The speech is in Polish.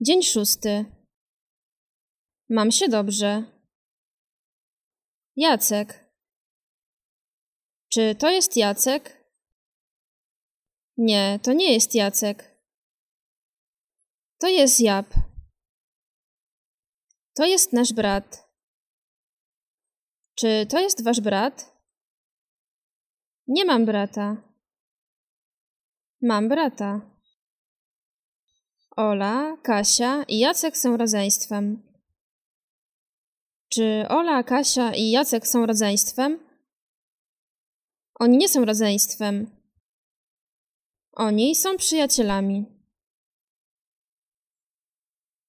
Dzień 6. Mam się dobrze. Jacek. Czy to jest Jacek? Nie, to nie jest Jacek. To jest Jap. To jest nasz brat. Czy to jest wasz brat? Nie mam brata. Mam brata. Ola, Kasia i Jacek są rodzeństwem. Czy Ola, Kasia i Jacek są rodzeństwem? Oni nie są rodzeństwem. Oni są przyjacielami.